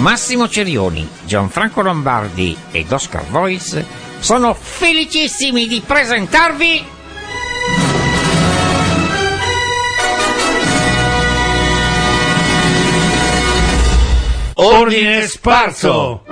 Massimo Cerioni, Gianfranco Lombardi ed Oscar Voice sono felicissimi di presentarvi Ordine Sparso!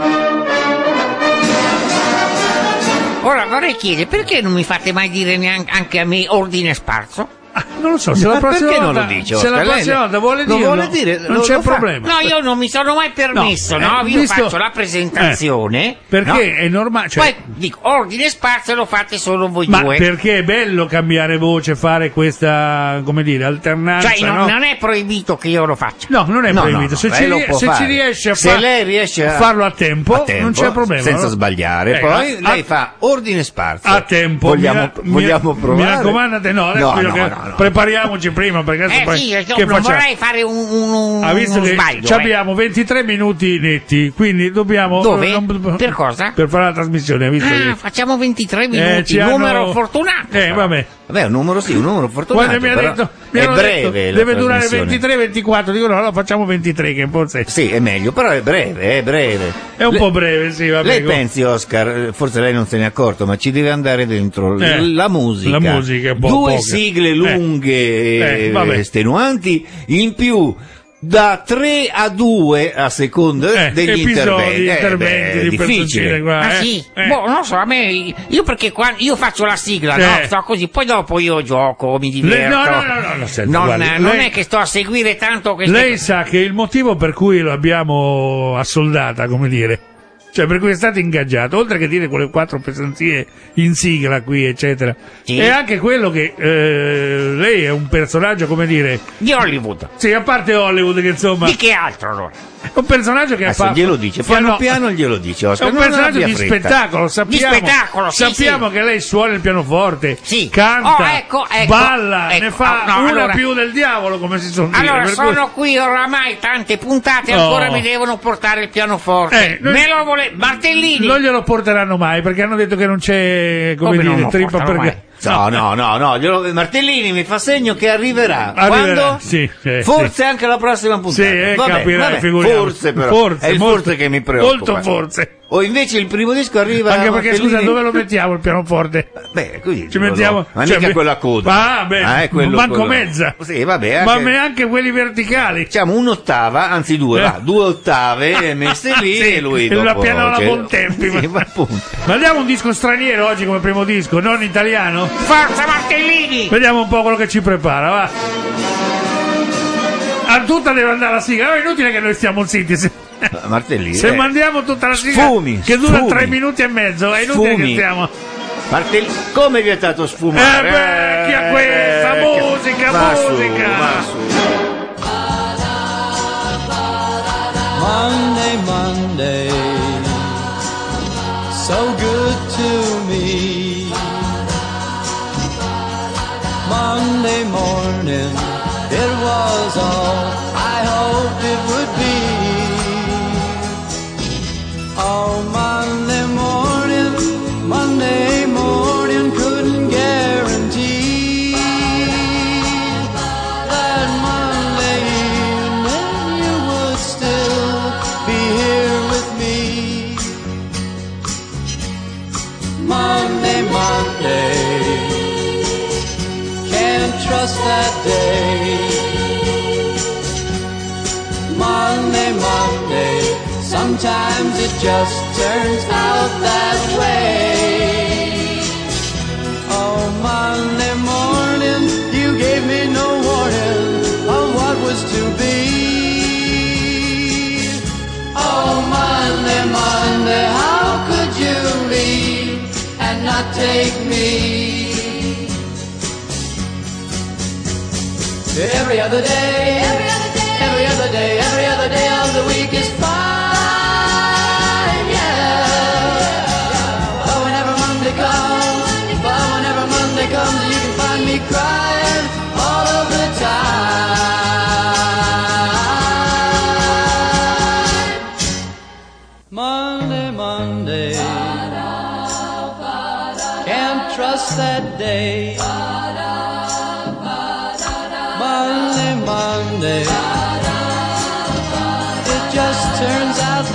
Ora vorrei chiedere, perché non mi fate mai dire neanche anche a me Ordine Sparso? Non lo so, se la prossima perché non volta, lo dice? se la Oscar? prossima volta vuole non dirlo, vuole dire, non lo c'è fa. problema. No, io non mi sono mai permesso, No, no? Io visto- faccio la presentazione. perché no? è normale, cioè, Poi dico, Ordine Sparso lo fate solo voi ma due. perché è bello cambiare voce, fare questa, come dire, alternanza, Cioè, no? non è proibito che io lo faccia. No, non è No, proibito. no, se lei ci, lo può se fare. ci riesce a Se lei riesce a farlo a tempo, non c'è problema. senza no? sbagliare. Poi lei fa ordine sparso. a tempo. Vogliamo provare? Mi raccomandate, no, adesso No, io no, che no. prepariamoci prima perché adesso poi Sì, io che non facciamo? vorrei fare un Ha visto uno che sbaglio. ci abbiamo 23 minuti netti, quindi dobbiamo Dove? Per cosa? Per fare la trasmissione, ha visto che Facciamo 23 minuti, ci hanno- numero fortunato. però. vabbè. Vabbè, un numero fortunato. Quando mi ha però detto, mi è hanno breve. detto, la deve durare trasmissione. 23-24, dico no, facciamo 23 che forse Sì, è meglio, però è breve, è breve. è un po' breve, sì, vabbè. Lei pensi, Oscar, forse lei non se ne è accorto, ma ci deve andare dentro la musica. la musica è un po' Due poca. sigle lunghe vabbè. e estenuanti, in più da 3 a 2 a seconda degli episodi, interventi. di Difficile. personcine qua, Ah sì? Boh, non so, a me io perché quando io faccio la sigla, no? Sto così, poi dopo io gioco, mi diverto. No, senta, non guardi, non lei- è che sto a seguire tanto queste Lei cose. sa che il motivo per cui lo abbiamo assoldata, come dire, cioè per cui è stato ingaggiato, oltre che dire quelle 4 pesanzie in sigla qui, eccetera, Sì. è anche quello che lei è un personaggio, come dire, Di Hollywood. sì, a parte Hollywood che insomma, Di che altro allora? è un personaggio che Adesso fa... glielo dice, fa- piano no, piano glielo dice, è Oscar. un non personaggio abbia di fretta. spettacolo, sappiamo, Di spettacolo, sì, sappiamo sì. che lei suona il pianoforte, Sì. canta, Oh, ecco, balla, ecco. ne fa No, una allora- più del diavolo, come si suol dire. Allora, per sono cui- qui oramai tante puntate, Oh. ancora mi devono portare il pianoforte. noi- Me lo Martellini. Non glielo porteranno mai perché hanno detto che non c'è, come Come non dire, lo trippa portano per... mai? No, Martellini mi fa segno che arriverà. Arriverà, Quando? sì, Forse anche la prossima puntata. Sì, Vabbè, capirai, figuriamoci. forse però. Forse, è il molto- forse che mi preoccupa. molto forse. O invece il primo disco arriva Anche perché, Martellini- scusa, dove lo mettiamo il pianoforte? Beh, così Ci mettiamo... ma cioè, mica quella coda. Ah, beh, è quello, manco quello. mezza. Sì, vabbè, Ma anche, anche quelli verticali. diciamo un'ottava, anzi due, va, 2 ottave messe lì Sì, e lui e la dopo pianola cioè, Bontempi. sì, ma appunto. Mandiamo un disco straniero oggi come primo disco, non italiano? Forza Martellini! Vediamo un po' quello che ci prepara, va. A tutta deve andare la sigla, no, è inutile che noi stiamo zitti. Martellini. Se mandiamo tutta la sigla Sfumi, che dura sfumi. 3 minuti e mezzo, è inutile Sfumi. che stiamo. Martellini, come è vietato sfumare? Chi è questa? Musica, va su, musica! va su. Monday, Monday, so good to me. Monday morning, it was all I hoped it would be. Oh, Monday morning, couldn't guarantee that Monday evening you would still be here with me. Monday, can't trust that day. Monday, sometimes it just turns out that way. Oh, Monday morning, you gave me no warning of what was to be. Oh, Monday, how could you leave and not take me? Every other day, every other day, every other day of the week is fine, yeah. But whenever Monday comes, you can find me crying all of the time. Monday, can't trust that day. Monday, it just turns out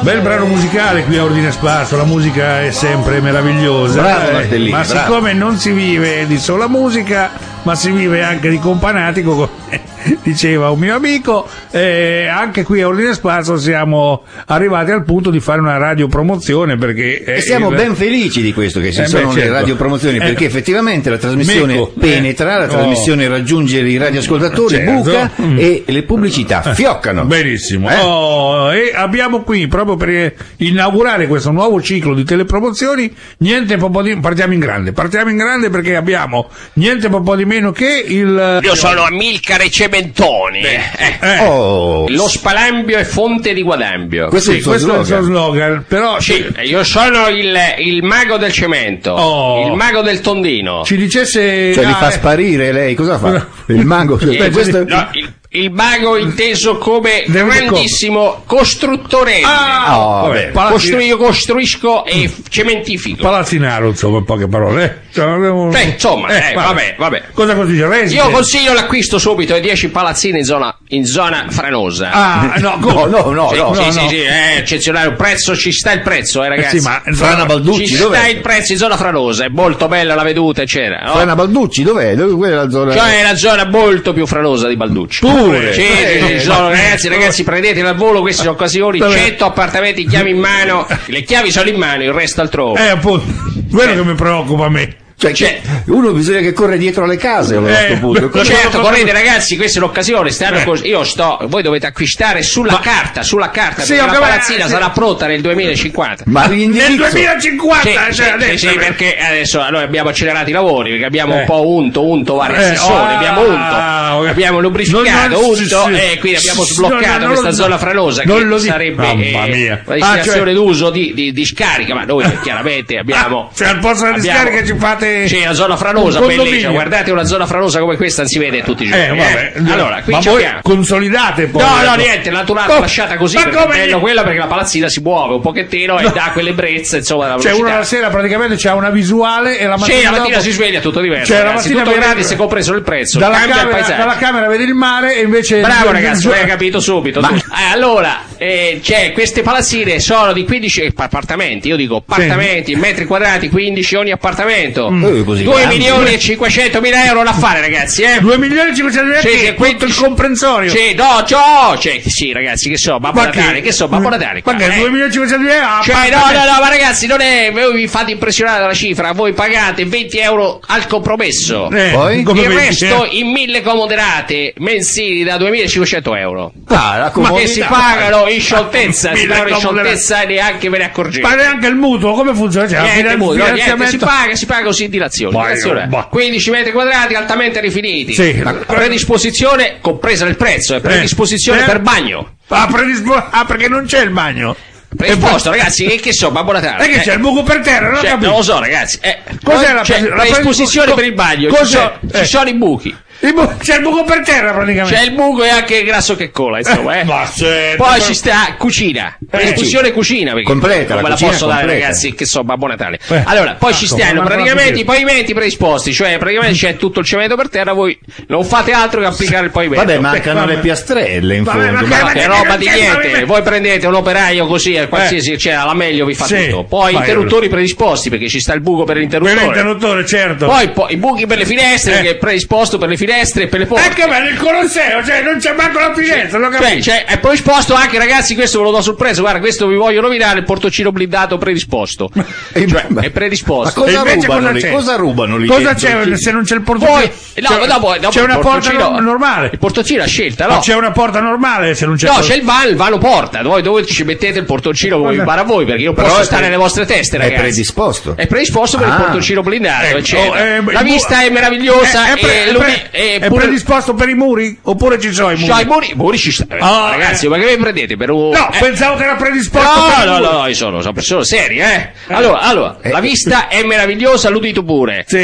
Bel brano musicale qui a Ordine Sparso, la musica è sempre meravigliosa. Bravo, Martellini, ma bravo. siccome non si vive di sola musica, ma si vive anche di companatico, come diceva un mio amico, anche qui a Ordine Sparso siamo arrivati al punto di fare una radiopromozione, perché E siamo ben felici di questo, che ci sono le certo. radiopromozioni, perché effettivamente la trasmissione Meco. penetra, la trasmissione raggiunge i radioascoltatori, Certo. buca e le pubblicità fioccano. Benissimo. E abbiamo qui, proprio per inaugurare questo nuovo ciclo di telepromozioni, niente po' di... partiamo in grande perché abbiamo niente po' di meno che il... Io sono Amilcare Cementoni. Oh, Lo spalambio è fonte di guadambio. questo è Sì, il suo questo è il suo slogan. slogan, però Sì, io sono il mago del cemento, Oh. il mago del tondino. ci dicesse... Cioè li fa sparire lei, cosa fa? Il mango, questo è... No, il mago inteso come Deve- grandissimo costruttore. Oh, vabbè. Io costruisco e cementifico. Palazzinaro, insomma, in poche parole. Cioè, abbiamo- Insomma, vabbè. Cosa consiglia? Resi? Io consiglio l'acquisto subito di 10 palazzine in zona franosa. Ah, no, Sì, eccezionale, un prezzo, ci sta il prezzo, ragazzi. Sì, ma Frana Balducci, Ci sta dov'è? il prezzo in zona franosa, è molto bella la veduta, eccetera. No? Frana Balducci, dov'è? Quella è la zona... Cioè è una zona molto più franosa di Balducci. Pure? Sì, ci sono, ragazzi, prendeteli al volo, queste sono occasioni, Vabbè. 100 appartamenti, chiavi in mano, le chiavi sono in mano, il resto altrove. appunto, quello che mi preoccupa a me. Cioè, uno bisogna che corre dietro alle case a questo punto. Certo, correte ragazzi, questa è l'occasione, voi dovete acquistare sulla carta, Sì, perché ho la capito, palazzina sarà pronta nel 2050. Ma Nel l'indirizzo... 2050, Sì, cioè, adesso... perché adesso noi abbiamo accelerato i lavori, perché abbiamo un po' unto varie assessori, abbiamo lubrificato, e quindi abbiamo sbloccato questa zona franosa che sarebbe Mamma mia. la destinazione d'uso di scarica, ma noi chiaramente abbiamo... Cioè, al posto della discarica ci fate... Sì, la zona franosa, un bellissima, condominio. guardate una zona franosa come questa non si vede tutti i giorni. Vabbè. Allora, qui ma ci voi abbiamo... consolidate poi. No, niente, naturale, lasciata così, ma perché è come bello quella, perché la palazzina si muove un pochettino e dà quell'ebbrezza, insomma, la Cioè, velocità. uno la sera praticamente c'ha una visuale e la mattina Sì, la mattina dopo- si sveglia tutto diverso, Cioè, la ragazzi, mattina tutto vede- gratis, compreso il prezzo, dalla cambia il paesaggio. camera vedi il mare e invece... Bravo ragazzi, l'hai capito subito. Allora, queste palazzine sono di 15 appartamenti, io dico appartamenti, metri quadrati, 15 ogni appartamento. Così 2 grandi. milioni e 500 mila euro da fare, ragazzi, 2 milioni e 500 mila euro, tutto il comprensorio. Sì, ragazzi, che so, Babbo Ma che- Natale, Babbo Natale. Ma che 2 milioni e 500 mila euro? Cioè, no, ma ragazzi, non è. Voi vi fate impressionare dalla cifra, voi pagate 20 euro al compromesso. Poi? come Il vedi, resto in 1000 comoderate mensili da 2500 euro. La Ma che si comodità. pagano in scioltezza, si 1000 pagano in comoderate. scioltezza e neanche ve ne accorgete. Ma neanche il mutuo, come funziona? Cioè, Niente, mutuo, niente, finanziamento... si paga così in dilazione. Vai, dilazione. bah. 15 metri quadrati altamente rifiniti. Sì. La predisposizione compresa nel prezzo, è predisposizione per bagno. perché non c'è il bagno. Predisposto, ragazzi, che so, Babbo Natale. E che c'è il buco per terra, non ho capito. Non lo so, ragazzi. Cos'è la predisposizione per il bagno? Ci sono i buchi. C'è il buco per terra praticamente. C'è il buco e anche il grasso che cola, insomma, Ma certo. Poi ci sta cucina, predisposizione cucina, perché Completa, non la me la cucina posso dare, completa. ragazzi, che so, Babbo Natale. Allora, poi ci stanno ma praticamente non i pavimenti predisposti, cioè praticamente c'è tutto il cemento per terra, voi non fate altro che applicare il pavimento. Vabbè, mancano vabbè. le piastrelle in Vabbè, fondo. ma Ma che roba di C'è il niente, pavimento. voi prendete un operaio così, qualsiasi, cioè alla meglio vi fa Sì. tutto. Poi Vai, interruttori predisposti, perché ci sta il buco per Per l'interruttore. l'interruttore, certo. Poi i buchi per le finestre, che è predisposto per le finestre e per le porte. Ecco bene, il Colosseo, cioè non c'è manco la finestra, lo capisci? È predisposto anche, ragazzi, questo ve lo do sul prezzo, guarda, questo vi voglio nominare, il portoncino blindato predisposto. Cioè, è Ma predisposto. cosa E invece rubano cosa lì? c'è? Cosa rubano lì? Cosa dentro? c'è se non c'è il Poi, portoncino? dopo C'è una il porta portoncino- normale. Il portoncino a scelta, No, no? c'è una porta normale se non c'è No, c'è il vano porta, voi dove ci mettete il portoncino come vi pare a voi, perché io Però posso è stare pre- nelle vostre teste, È ragazzi. predisposto. È predisposto per il Ah. portoncino blindato, Ecco, eccetera. La il vista mu- è meravigliosa è pure- predisposto per i muri? Oppure ci sono i muri? Cioè, i muri ci stanno. Ah, Ragazzi, ma che vi prendete per un... No, pensavo che era predisposto per i muri. No, io sono persone serie, Allora, la vista è meravigliosa, l'udito pure. Sì.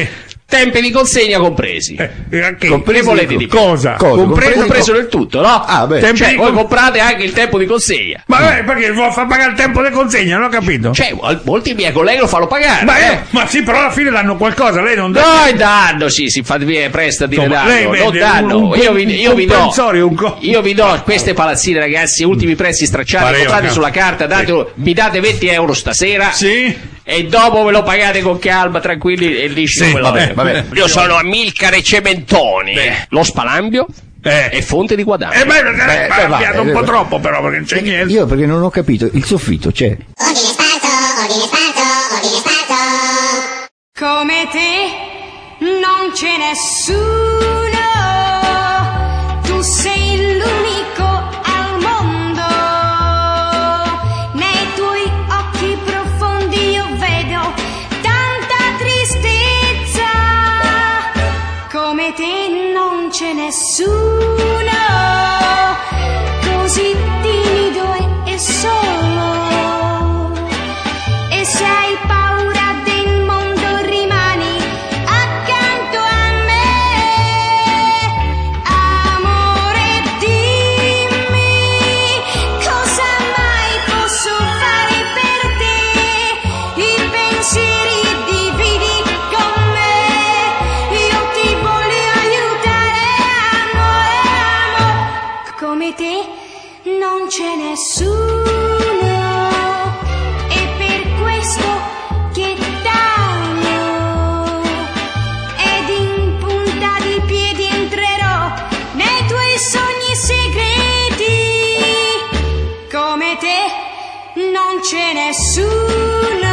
tempi di consegna compresi. Che volete di cosa? Compreso del tutto, no? Cioè, voi comprate anche il tempo di consegna. Ma perché vuoi far pagare il tempo di consegna? Non ho capito. Cioè, molti miei colleghi lo fanno pagare. Ma sì, però alla fine danno qualcosa, lei non dà. No, danno, sì, si fa presta a dire danno. Non danno. Io vi do queste palazzine, ragazzi, ultimi prezzi stracciati, comprate sulla carta, mi date 20 euro stasera. Sì. E dopo ve lo pagate con calma, tranquilli, e lisci. Sì, vabbè. Io sono Amilcare Cementoni. Lo Spalambio è fonte di guadagno. Abbiamo un po' troppo, però, perché non c'è niente. Io perché non ho capito, il soffitto c'è. Ordine sparso. Come te non c'è nessuno. Tu sei l'unico al mondo. Nei tuoi occhi profondi io vedo tanta tristezza. Come te non c'è nessuno così timido e solo. E se hai paura del mondo rimani accanto a me. Amore, dimmi cosa mai posso fare per te. I pensieri dividi con me. Io ti voglio aiutare, amore. Come te non c'è nessuno. E per questo che t'amo. Ed in punta di piedi entrerò nei tuoi sogni segreti. Come te non c'è nessuno.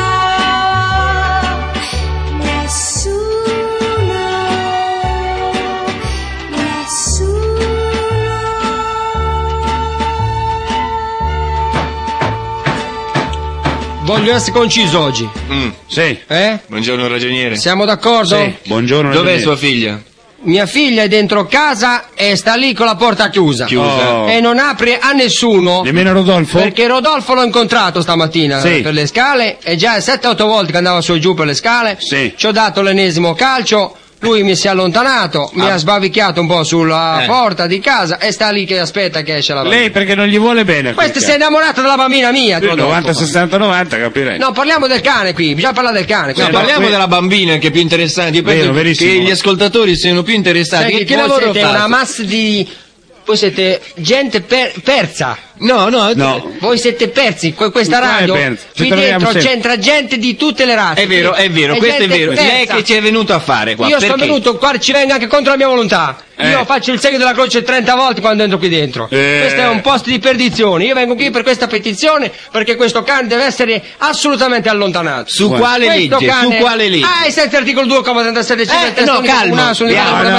Voglio essere conciso oggi. Sì. Buongiorno ragioniere. Siamo d'accordo? Sì. Buongiorno Dov'è ragioniere. sua figlia? Mia figlia è dentro casa e sta lì con la porta chiusa. E non apre a nessuno. Nemmeno Rodolfo? Perché Rodolfo l'ho incontrato stamattina per le scale e già 7-8 volte che andava su e giù per le scale. Sì. Ci ho dato l'ennesimo calcio. Lui mi si è allontanato, mi ha sbavicchiato un po' sulla porta di casa e sta lì che aspetta che esce la bambina. Lei perché non gli vuole bene? Questo si è innamorato della bambina mia. 90-60-90, capirei. No, parliamo del cane qui, bisogna parlare del cane. No, parliamo della bambina che è più interessante. Io penso che gli ascoltatori siano più interessati. Senti, che lavoro siete una massa di... Voi siete gente persa. No. Voi siete persi con questa radio. Qui dentro c'entra gente di tutte le razze. È vero, questo è vero. Persa. Lei che ci è venuto a fare qua? Io sono venuto qua, ci vengo anche contro la mia volontà. Io faccio il segno della croce 30 volte quando entro qui dentro. Questo è un posto di perdizione. Io vengo qui per questa petizione perché questo cane deve essere assolutamente allontanato. Su quale legge? Su quale legge? Ai sensi articolo 2,37 no, calma. Ce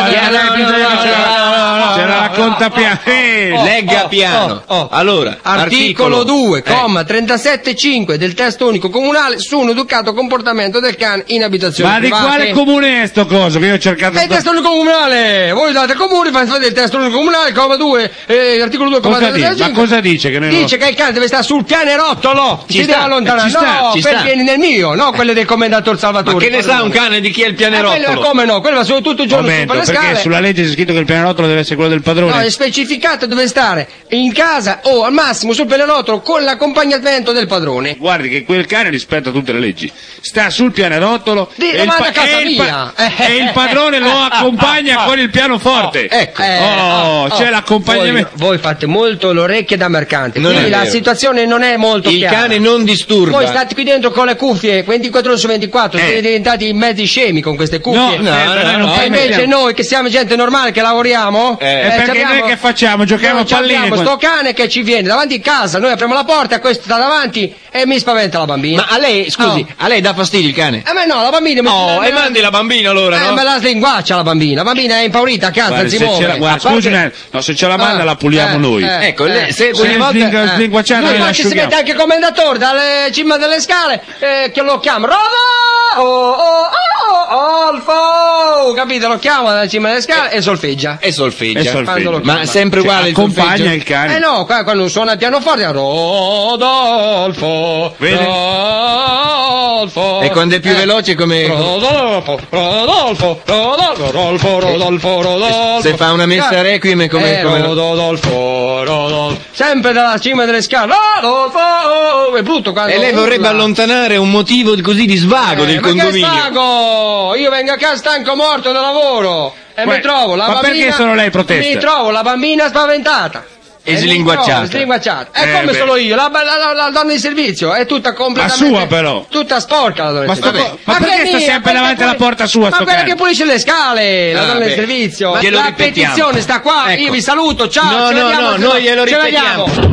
la racconta piano. Legga piano. Allora, articolo 2,375 del testo unico comunale su un educato comportamento del cane in abitazione Ma private. di quale comune è sto coso? Che io ho cercato. È il testo unico comunale. Voi date comune, fate il testo unico comunale, comma 2, articolo 2,375. Ma cosa dice? Che dice che il cane deve stare sul pianerottolo. Si deve allontanare. No, perché nel mio, no quelle del commendatore Salvatore. Ma che ne sa un cane di chi è il pianerottolo? Come no? Quello va solo tutto il giorno su per le scale. Perché sulla legge c'è scritto che il pianerottolo deve essere quello del padrone. No, è specificato dove stare in casa o al massimo sul pianerottolo con l'accompagnamento del padrone. Guardi che quel cane rispetta tutte le leggi. Sta sul pianerottolo e il padrone lo accompagna con il pianoforte. C'è l'accompagnamento. Voi fate molto l'orecchia da mercante. Quindi la situazione non è molto chiara. Il cane non disturba. Voi state qui dentro con le cuffie 24 ore su 24, siete diventati mezzi scemi con queste cuffie. No. E invece noi che siamo gente normale che lavoriamo, perché noi che facciamo? Giochiamo a palline. Questo cane che ci viene davanti in casa, noi apriamo la porta, questo sta davanti e mi spaventa la bambina. Ma a lei, scusi, a lei dà fastidio il cane? A me no, la bambina e mandi la bambina allora, no? Me la slinguaccia la bambina è impaurita a casa, non si muove. Scusi, se ce la manda la puliamo noi. Ecco, se ogni volta slinguacciata noi ci si mette anche il commendatore dalle cima delle scale che lo chiama Alfa capito, lo chiamo dalla cima delle scale e solfeggia. Ma sempre uguale il solfeggio? Accompagna il cane. No, quando suona il pianoforte, Rodolfo. E quando è più veloce come... Rodolfo. Se fa una messa requiem come... Rodolfo. Sempre dalla cima delle scale. Rodolfo. È brutto quando... E lei vorrebbe allontanare un motivo così di svago del condominio. Ma che svago? Io vengo a casa stanco morto da lavoro e mi trovo la bambina... Ma perché solo lei protesta? Mi trovo la bambina spaventata. E slinguacciata. E come sono io? La donna di servizio è tutta completamente... La sua però. Tutta sporca la donna di servizio. Ma perché sta sempre davanti alla porta sua? Ma quella che pulisce le scale, la donna di servizio. Ma la petizione sta qua, io vi saluto, ciao. No, noi glielo ripetiamo.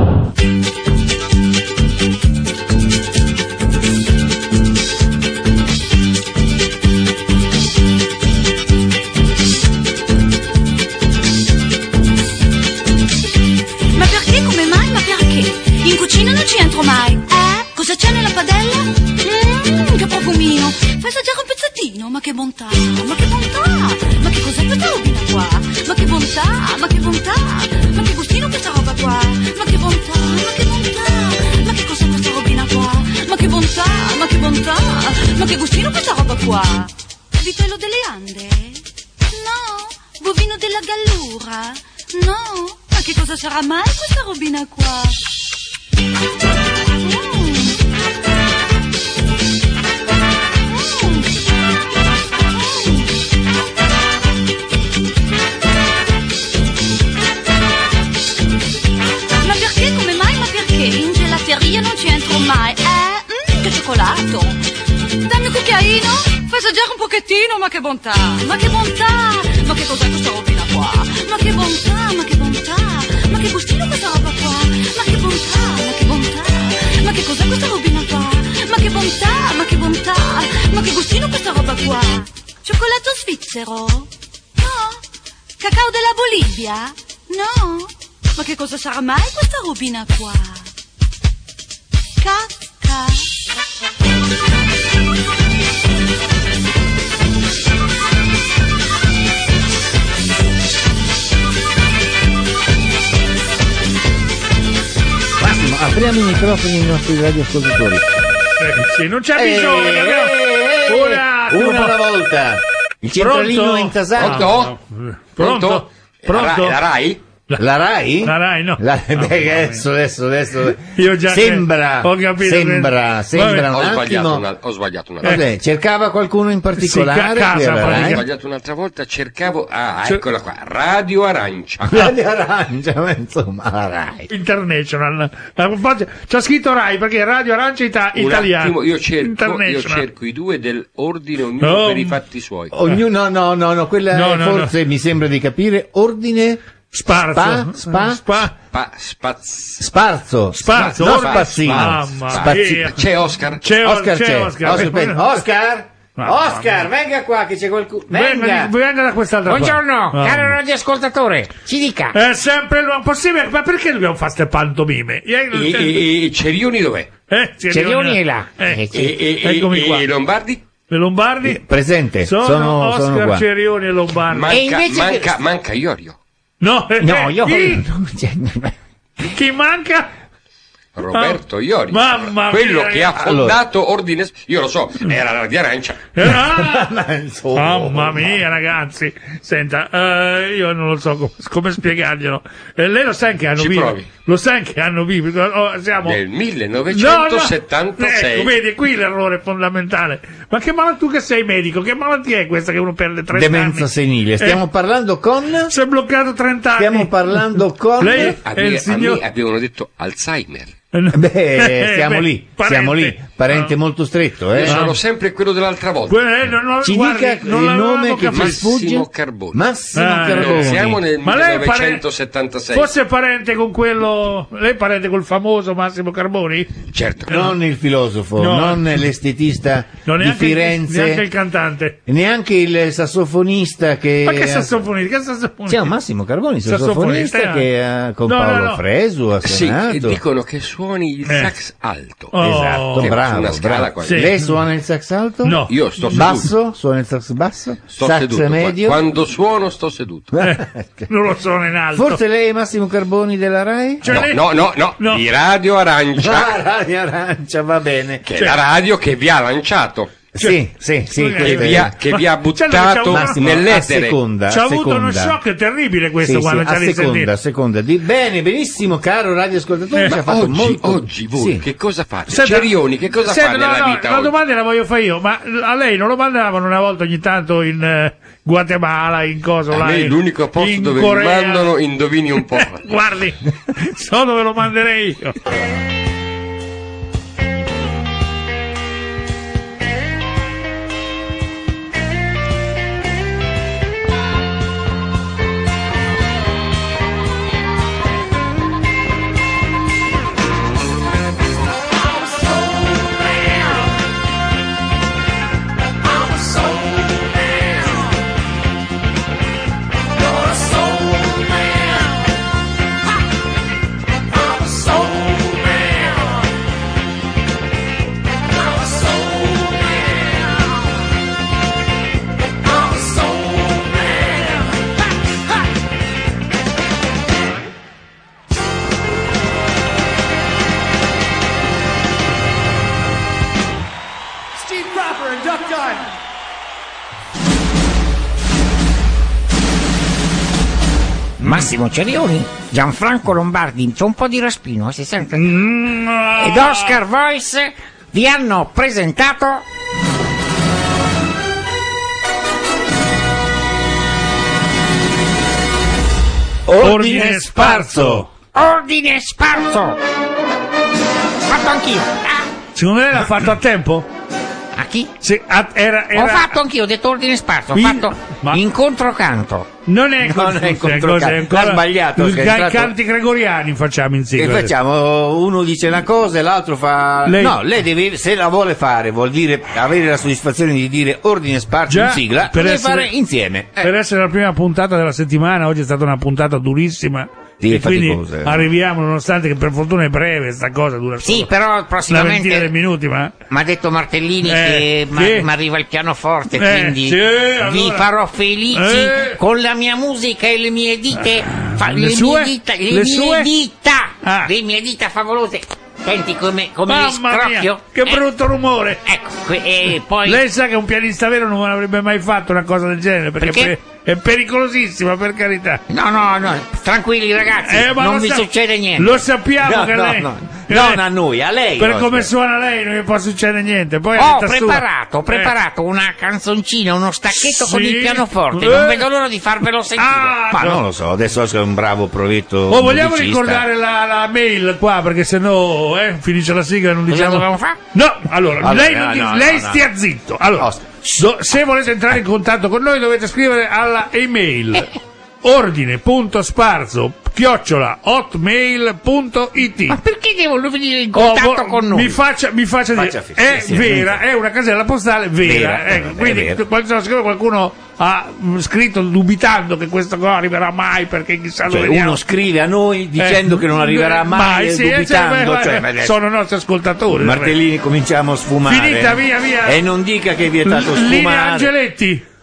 In cucina non ci entro mai. Cosa c'è nella padella? Che profumino. Fai assaggiare un pezzettino. Ma che bontà, ma che bontà. Ma che cos'è questa robina qua? Ma che bontà, ma che bontà. Ma che gustino questa roba qua? Ma che bontà, ma che bontà. Ma che cos'è questa robina qua? Ma che bontà, ma che bontà. Ma che gustino questa roba qua? Vitello delle Ande? No. Bovino della Gallura? No. Ma che cosa sarà mai questa robina qua? Ma perché, come mai, ma perché in gelateria non ci entro mai? Che cioccolato! Dammi un cucchiaino, fai assaggiare un pochettino, ma che bontà! Ma che bontà! Ma che cos'è questa robina qua? Ma che bontà, ma che bontà! Ma che gustino questa roba qua? Ma che bontà, ma che bontà! Ma che cos'è questa robina qua? Ma che bontà, ma che bontà! Ma che gustino questa roba qua? Cioccolato svizzero? No. Cacao della Bolivia? No. Ma che cosa sarà mai questa robina qua? Cacca. Apriamo i microfoni ai nostri radioascoltatori. Sì, non c'è bisogno. Una alla volta. Il centralino intasato. Pronto? La Rai? La Rai? La Rai no. Adesso. Io già sembra ho capito un attimo. Ho sbagliato una volta. Cercava qualcuno in particolare? Ho sbagliato un'altra volta, cercavo... eccola qua, Radio Arancia. Radio Arancia, ma insomma, la Rai. International. C'ha scritto Rai perché è Radio Arancia italiano. Io cerco i due dell'ordine, ognuno per i fatti suoi. Ognuno, no, quella forse mi sembra di capire, ordine... Sparzo. Sparzo. No, spazzino. C'è Oscar. Oscar, venga qua che c'è qualcuno. Venga da quest'altra parte. Buongiorno, caro radioascoltatore. Ci dica. È sempre possibile, ma perché dobbiamo fare ste pantomime? E Cerioni dov'è? Cerioni è là. Eccomi qua. E Lombardi? Le Lombardi? Presente. Sono Oscar, qua. Cerioni e Lombardi. Manca Iorio. No, io chi manca? Roberto Iorio, mamma quello mia, che ha fondato Ordine, io lo so, era la Radio Arancia. Mamma mia, ragazzi, senta, io non lo so come spiegarglielo. Lei lo sa che hanno vivo? Lo sa che hanno vivo? Siamo nel 1976. Ecco, vedi, qui l'errore fondamentale. Ma che malattia, tu che sei medico, che malattia è questa che uno perde 30 anni? Demenza senile. Stiamo parlando con? Si è bloccato 30 anni. Stiamo parlando con? Lei è il signor... Abbiamo detto Alzheimer. Siamo lì, parente molto stretto, Sono sempre quello dell'altra volta. Ci dica il nome che ti sfugge? Massimo Carboni. Siamo nel 1976. Fosse parente con quello, lei è parente col famoso Massimo Carboni? Certo. Non il filosofo, non l'estetista di Firenze. Neanche il cantante. Neanche il sassofonista che... Ma che sassofonista? Sì, Massimo Carboni, sassofonista che con Paolo Fresu ha suonato. Sì, dicono che suona suoni il sax alto. Esatto, bravo. Una scala sì. Lei suona il sax alto? No. Io sto seduto. Basso? Suona il sax basso? Sto sax seduto. medio? Quando suono sto seduto. Non lo suono in alto. Forse lei è Massimo Carboni della Rai? Cioè No, di Radio Arancia. Radio Arancia, va bene. Che è la radio che vi ha lanciato. Sì, che vi ha buttato nell'etere. Ci ha avuto uno shock terribile questo quando ci ha risentito. A seconda. Bene, benissimo, caro radioascoltatore. Ci ha fatto oggi voi che cosa fate? Cerioni, che cosa fa nella vita? La domanda la voglio fare io, ma a lei non lo mandavano una volta ogni tanto in Guatemala, in cosa? A me l'unico posto dove mi mandano, indovini un po'. Guardi, so dove lo manderei io. Massimo Cerioni, Gianfranco Lombardi, c'è un po' di raspino, si sente? Ed Oscar Voice vi hanno presentato Ordine Sparso. Ordine Sparso. Fatto anch'io. Secondo lei l'ha fatto a tempo? A chi? Sì, era... Ho fatto anch'io, ho detto ordine sparso, ho fatto incontro canto. Non è incontro canto, ha sbagliato. I canti gregoriani facciamo in sigla. Che facciamo? Uno dice una cosa e l'altro fa... No, lei deve, se la vuole fare, vuol dire avere la soddisfazione di dire ordine sparso in sigla, deve fare insieme. Per essere la prima puntata della settimana, oggi è stata una puntata durissima. E quindi arriviamo, nonostante che per fortuna è breve sta cosa, dura sì, però prossimamente una ventina di minuti, ma mi ha detto Martellini che mi arriva il pianoforte, quindi vi farò felici con la mia musica e le mie dita, le mie dita favolose. Senti come li scrocchio? Che brutto rumore! Ecco, e poi... Lei sa che un pianista vero non avrebbe mai fatto una cosa del genere, perché? È pericolosissima, per carità. No, tranquilli ragazzi, non vi succede niente. Lo sappiamo che lei... Non a noi, a lei. Per come suona lei non gli può succedere niente. Poi ho preparato una canzoncina, uno stacchetto con il pianoforte. Non vedo l'ora di farvelo sentire. Ma non lo so, adesso è un bravo provetto. Vogliamo ricordare la mail qua, perché sennò finisce la sigla e non diciamo. Cosa dobbiamo fare? No, allora lei stia zitto. Allora, se volete entrare in contatto con noi dovete scrivere alla email ordine.sparso@hotmail.it. Ma perché devono venire in contatto con noi? Mi faccia dire, vera, è una casella postale vera. Quindi qualcuno ha scritto dubitando che questo qua arriverà mai, perché chissà dove uno scrive a noi dicendo che non arriverà mai dubitando, sono nostri ascoltatori. Martellini, cominciamo a sfumare. Finita, via. E non dica che è vietato sfumare. Linea Angeletti.